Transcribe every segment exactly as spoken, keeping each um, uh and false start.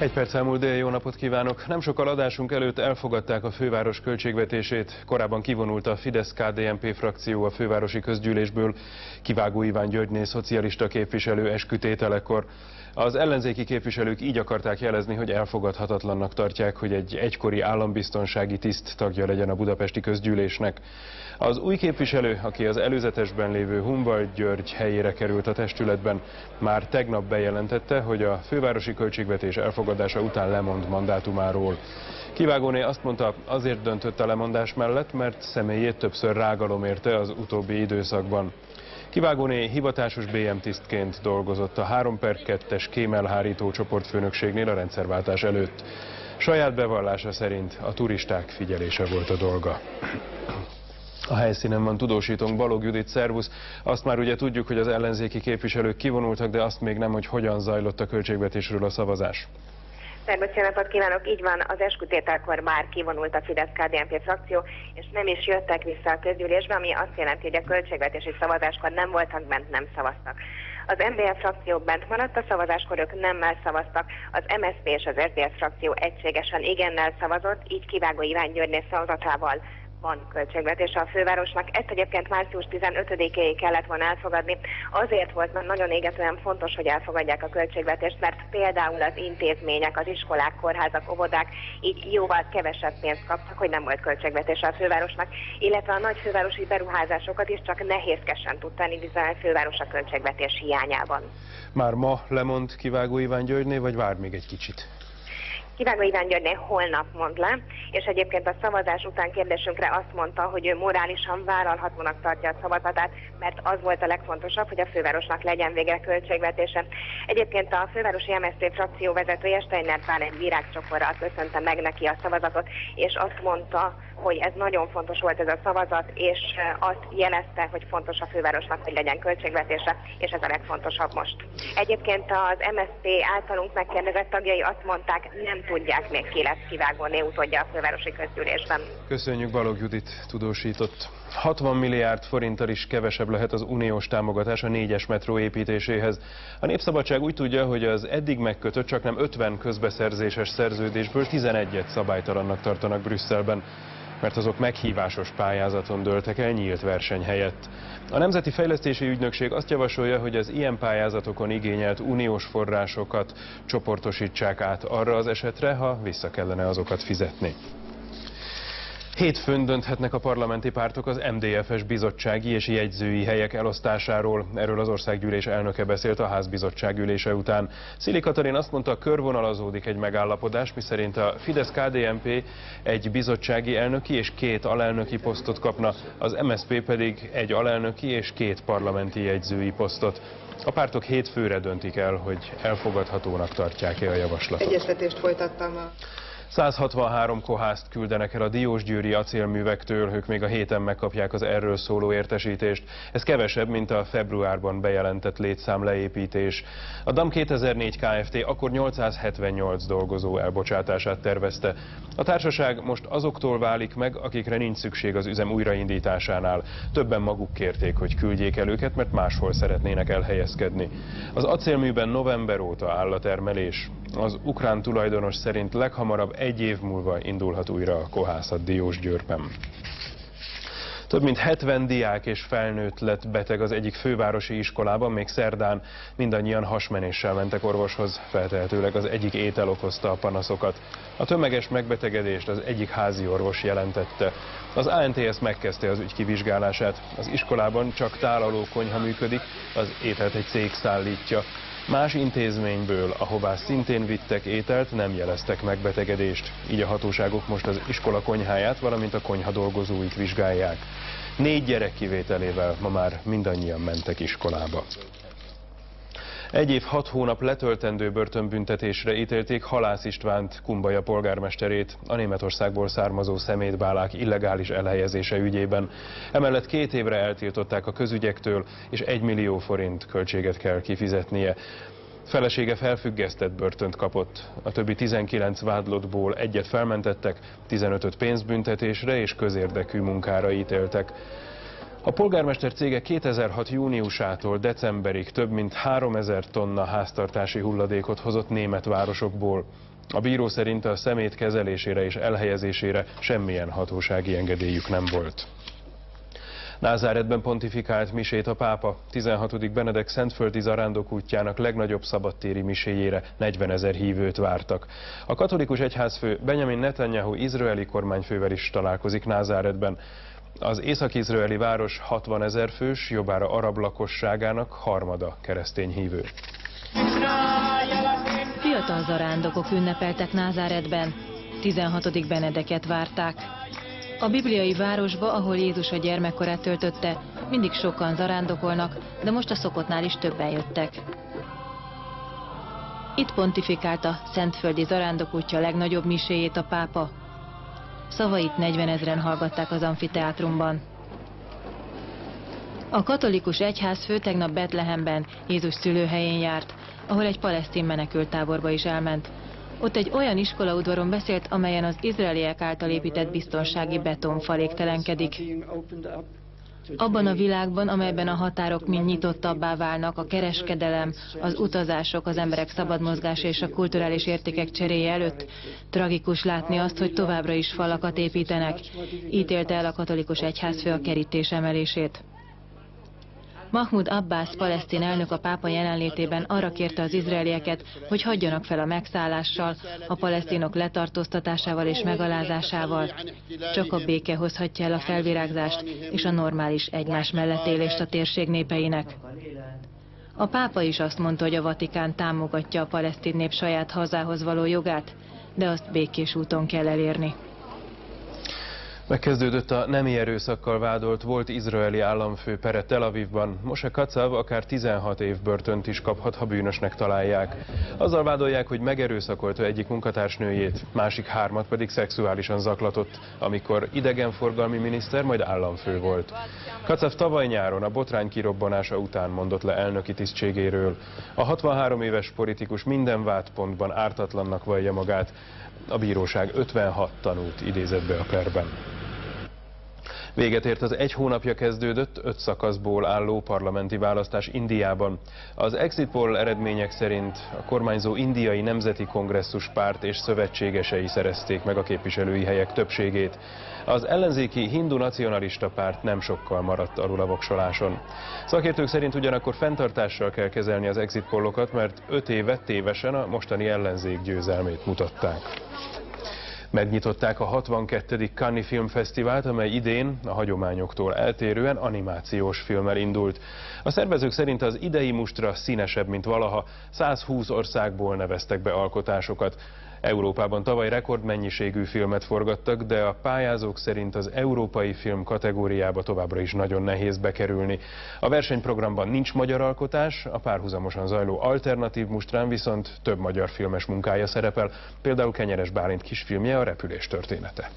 Egy perc elmúlt, dél, jó napot kívánok! Nem sokkal adásunk előtt elfogadták a főváros költségvetését. Korábban kivonult a Fidesz-ká dé en pé frakció a fővárosi közgyűlésből, Kivágó Iván Györgyné szocialista képviselő eskütételekor. Az ellenzéki képviselők így akarták jelezni, hogy elfogadhatatlannak tartják, hogy egy egykori állambiztonsági tiszt tagja legyen a budapesti közgyűlésnek. Az új képviselő, aki az előzetesben lévő Humboldt György helyére került a testületben, már tegnap bejelentette, hogy a fővárosi költségvetés elfogadása után lemond mandátumáról. Kivágóné azt mondta, azért döntött a lemondás mellett, mert személyét többször rágalom érte az utóbbi időszakban. Kivágóné hivatásos bé em tisztként dolgozott a három per kettes kémelhárító csoportfőnökségnél a rendszerváltás előtt. Saját bevallása szerint a turisták figyelése volt a dolga. A helyszínen van tudósítónk, Balogh Judit, szervusz. Azt már ugye tudjuk, hogy az ellenzéki képviselők kivonultak, de azt még nem, hogy hogyan zajlott a költségvetésről a szavazás. Szervusz, jó napot kívánok! Így van, az eskütételkor már kivonult a Fidesz-ká dé en pé frakció, és nem is jöttek vissza a közgyűlésbe, ami azt jelenti, hogy a költségvetési szavazáskor nem voltak bent, nem szavaztak. Az em dé ef frakció bent maradt a szavazáskor, ők nemmel szavaztak, az em es zé pé és az es zé es frakció egységesen igennel szavazott, így Kivágó Iván Györgyné szavazatával van költségvetése a fővárosnak. Ezt egyébként március tizenötödikéig kellett volna elfogadni. Azért volt mert nagyon égetően fontos, hogy elfogadják a költségvetést, mert például az intézmények, az iskolák, kórházak, óvodák így jóval kevesebb pénzt kaptak, hogy nem volt költségvetése a fővárosnak, illetve a nagy fővárosi beruházásokat is csak nehézkesen tudta indítani a főváros a költségvetés hiányában. Már ma lemond Kivágó Iván Györgyné, vagy vár még egy kicsit? Kivágó Iván Györgyné holnap mond le, és egyébként a szavazás után kérdésünkre azt mondta, hogy ő morálisan vállalhatónak tartja a szavazatát, mert az volt a legfontosabb, hogy a fővárosnak legyen végre költségvetése. Egyébként a fővárosi em es zé pé frakció vezetője, Steiner Pál egy virágcsokorral köszönte meg neki a szavazatot, és azt mondta, hogy ez nagyon fontos volt ez a szavazat, és azt jelezte, hogy fontos a fővárosnak, hogy legyen költségvetése, és ez a legfontosabb most. Egyébként az em es zé pé általunk megkérdezett tagjai azt mondták, nem tudják még ki lesz Kivágóné utódja a fővárosi közgyűlésben. Köszönjük, Balogh Judit tudósított. hatvan milliárd forinttal is kevesebb lehet az uniós támogatás a négyes metró építéséhez. A Népszabadság úgy tudja, hogy az eddig megkötött csaknem ötven közbeszerzéses szerződésből tizenegyet szabálytalannak tartanak Brüsszelben, mert azok meghívásos pályázaton dőltek el nyílt verseny helyett. A Nemzeti Fejlesztési Ügynökség azt javasolja, hogy az ilyen pályázatokon igényelt uniós forrásokat csoportosítsák át arra az esetre, ha vissza kellene azokat fizetni. Hétfőn dönthetnek a parlamenti pártok az em dé ef es bizottsági és jegyzői helyek elosztásáról. Erről az országgyűlés elnöke beszélt a házbizottság ülése után. Szili Katalin azt mondta, körvonalazódik egy megállapodás, miszerint a Fidesz-ká dé en pé egy bizottsági elnöki és két alelnöki posztot kapna, az em es zé pé pedig egy alelnöki és két parlamenti jegyzői posztot. A pártok hétfőre döntik el, hogy elfogadhatónak tartják-e a javaslatot. Egyeztetést folytattam a... száz hatvanhárom kohászt küldenek el a diósgyőri acélművektől, ők még a héten megkapják az erről szóló értesítést. Ez kevesebb, mint a februárban bejelentett létszámleépítés. A dam kétezer-négy Kft. Akkor nyolcszázhetvennyolc dolgozó elbocsátását tervezte. A társaság most azoktól válik meg, akikre nincs szükség az üzem újraindításánál. Többen maguk kérték, hogy küldjék el őket, mert máshol szeretnének elhelyezkedni. Az acélműben november óta áll a termelés. Az ukrán tulajdonos szerint leghamarabb egy év múlva indulhat újra a kohászat Diósgyőrben. Több mint hetven diák és felnőtt lett beteg az egyik fővárosi iskolában, még szerdán mindannyian hasmenéssel mentek orvoshoz, feltehetőleg az egyik étel okozta a panaszokat. A tömeges megbetegedést az egyik házi orvos jelentette. Az á en té es megkezdte az ügy kivizsgálását. Az iskolában csak tálaló konyha működik, az ételt egy cég szállítja. Más intézményből, ahová szintén vittek ételt, nem jeleztek megbetegedést. Így a hatóságok most az iskola konyháját, valamint a konyha dolgozóit vizsgálják. Négy gyerek kivételével ma már mindannyian mentek iskolába. Egy év hat hónap letöltendő börtönbüntetésre ítélték Halász Istvánt, Kumbaja polgármesterét, a Németországból származó szemétbálák illegális elhelyezése ügyében. Emellett két évre eltiltották a közügyektől, és egy millió forint költséget kell kifizetnie. Felesége felfüggesztett börtönt kapott. A többi tizenkilenc vádlottból egyet felmentettek, tizenötöt pénzbüntetésre és közérdekű munkára ítéltek. A polgármester cége kétezer-hat júniusától decemberig több mint háromezer tonna háztartási hulladékot hozott német városokból. A bíró szerint a szemét kezelésére és elhelyezésére semmilyen hatósági engedélyük nem volt. Názáretben pontifikált misét a pápa. tizenhatodik Benedek szentföldi zarándokútjának legnagyobb szabadtéri miséjére negyvenezer hívőt vártak. A katolikus egyházfő Benjamin Netanyahu izraeli kormányfővel is találkozik Názáretben. Az észak-izraeli város hatvanezer fős, jobbára arab lakosságának harmada keresztény hívő. Fiatal zarándokok ünnepeltek Názáretben. tizenhatodik Benedeket várták. A bibliai városba, ahol Jézus a gyermekkorát töltötte, mindig sokan zarándokolnak, de most a szokottnál is többen jöttek. Itt pontifikált a szentföldi zarándokútja legnagyobb miséjét a pápa. Szavait negyvenezren hallgatták az amfiteátrumban. A katolikus egyházfő tegnap Betlehemben, Jézus szülőhelyén járt, ahol egy palesztin menekülttáborba is elment. Ott egy olyan iskolaudvaron beszélt, amelyen az izraeliek által épített biztonsági betonfal égtelenkedik. Abban a világban, amelyben a határok mind nyitottabbá válnak, a kereskedelem, az utazások, az emberek szabad mozgása és a kulturális értékek cseréje előtt, tragikus látni azt, hogy továbbra is falakat építenek, ítélte el a katolikus egyházfő a kerítés emelését. Mahmud Abbas palesztin elnök a pápa jelenlétében arra kérte az izraelieket, hogy hagyjanak fel a megszállással, a palesztinok letartóztatásával és megalázásával. Csak a béke hozhatja el a felvirágzást és a normális egymás mellett élést a térség népeinek. A pápa is azt mondta, hogy a Vatikán támogatja a palesztin nép saját hazához való jogát, de azt békés úton kell elérni. Megkezdődött a nemi erőszakkal vádolt volt izraeli államfő pere Tel Avivban. Moshe Katsav akár tizenhat év börtönt is kaphat, ha bűnösnek találják. Azzal vádolják, hogy megerőszakolta egyik munkatársnőjét, másik hármat pedig szexuálisan zaklatott, amikor idegenforgalmi miniszter, majd államfő volt. Katsav tavaly nyáron a botrány kirobbanása után mondott le elnöki tisztségéről. A hatvanhárom éves politikus minden vádpontban ártatlannak vallja magát. A bíróság ötvenhat tanút idézett be a perben. Véget ért az egy hónapja kezdődött, öt szakaszból álló parlamenti választás Indiában. Az exit poll eredmények szerint a kormányzó indiai nemzeti kongresszus párt és szövetségesei szerezték meg a képviselői helyek többségét. Az ellenzéki hindu nacionalista párt nem sokkal maradt alul a voksoláson. Szakértők szerint ugyanakkor fenntartással kell kezelni az exit pollokat, mert öt éve tévesen a mostani ellenzék győzelmét mutatták. Megnyitották a hatvankettedik Cannes Filmfesztivált, amely idén a hagyományoktól eltérően animációs filmmel indult. A szervezők szerint az idei mustra színesebb, mint valaha, százhúsz országból neveztek be alkotásokat. Európában tavaly rekordmennyiségű filmet forgattak, de a pályázók szerint az európai film kategóriába továbbra is nagyon nehéz bekerülni. A versenyprogramban nincs magyar alkotás, a párhuzamosan zajló alternatív mustrán viszont több magyar filmes munkája szerepel, például Kenyeres Bálint kisfilmje, A repülés története.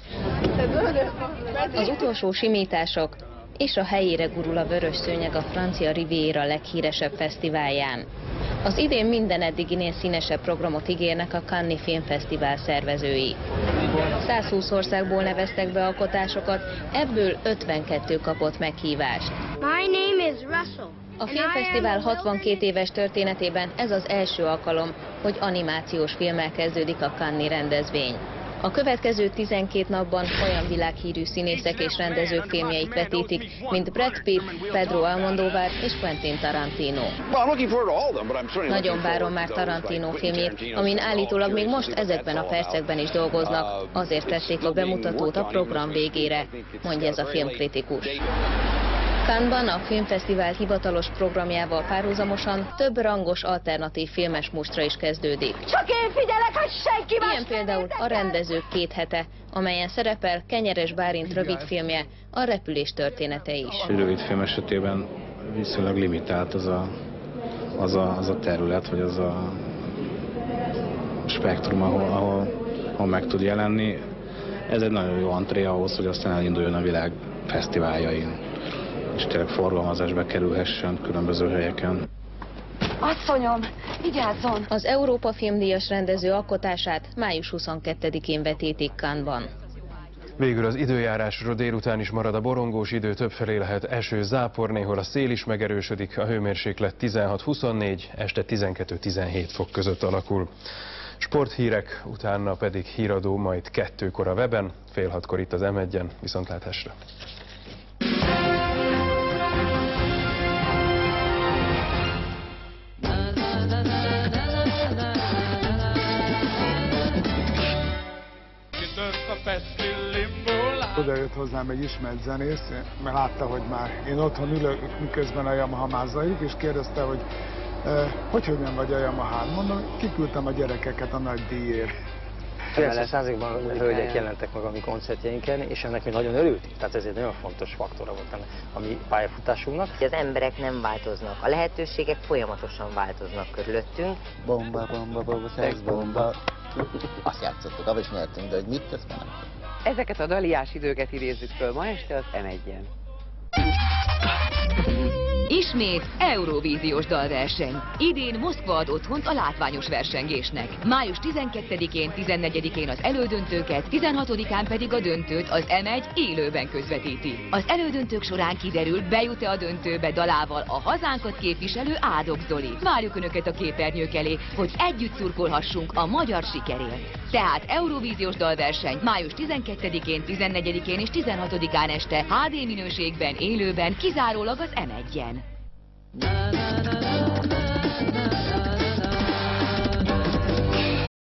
Az utolsó simítások és a helyére gurul a vörös szőnyeg a francia Riviera leghíresebb fesztiválján. Az idén minden eddiginél színesebb programot ígérnek a Cannes Filmfesztivál szervezői. százhúsz országból neveztek be alkotásokat, ebből ötvenkettő kapott meghívást. My name is Russell. A filmfesztivál hatvankét éves történetében ez az első alkalom, hogy animációs filmmel kezdődik a Cannes-i rendezvény. A következő tizenkét napban olyan világhírű színészek és rendezők filmjeit vetítik, mint Brad Pitt, Pedro Almodóvar és Quentin Tarantino. Nagyon várom már Tarantino filmjét, amin állítólag még most ezekben a percekben is dolgoznak, azért tették a bemutatót a program végére, mondja ez a filmkritikus. Cannes-ban a filmfesztivál hivatalos programjával párhuzamosan több rangos alternatív filmes mustra is kezdődik. Csak én figyelek, hogy senki más. Ilyen például a rendezők két hete, amelyen szerepel Kenyeres Bálint rövidfilmje, A repülés története is. Egy rövidfilm esetében viszonylag limitált az a, az a, az a terület, vagy az a spektrum, ahol, ahol, ahol meg tud jelenni. Ez egy nagyon jó antré ahhoz, hogy aztán elinduljon a világ fesztiváljain, és tényleg forgalmazásba kerülhessen különböző helyeken. Asszonyom, vigyázzon! Az Európa Filmdíjas rendező alkotását május huszonkettedikén vetítik Cannes-ban. Végül az időjárásról délután is marad a borongós idő, többfelé lehet eső, zápor, néhol a szél is megerősödik, a hőmérséklet tizenhat huszonnégy, este tizenkettő tizenhét fok között alakul. Sporthírek, utána pedig híradó, majd kettőkor a weben, fél hatkor itt az em egyen, viszontlátásra. Oda jött hozzám egy ismert zenész, mert látta, hogy már én otthon ülök, miközben a Yamaha zajlik, és kérdezte, hogy e, hogy hogyan vagy a Yamahán. Mondom, kiküldtem a gyerekeket a nagy díjért. kilencven százalékban a hölgyek jelentek meg a mi koncertjeinken, és ennek mi nagyon örültünk. Tehát ez egy nagyon fontos faktora volt a mi pályafutásunknak. Az emberek nem változnak, a lehetőségek folyamatosan változnak körülöttünk. Bomba, bomba, bomba, szex, bomba. Azt játszottuk, abban is nyertünk, de hogy mit tesz már? Ezeket a daliás időket idézzük föl ma este az em egyen. Ismét Eurovíziós dalverseny. Idén Moszkva ad otthont a látványos versengésnek. május tizenkettedikén, tizennegyedikén az elődöntőket, tizenhatodikán pedig a döntőt az em egy élőben közvetíti. Az elődöntők során kiderül, bejut-e a döntőbe dalával a hazánkat képviselő Ádok Zoli. Várjuk Önöket a képernyők elé, hogy együtt szurkolhassunk a magyar sikerért. Tehát Eurovíziós dalverseny május tizenkettedikén, tizennegyedikén és tizenhatodikán este há dé minőségben, élőben, kizárólag az em egyen.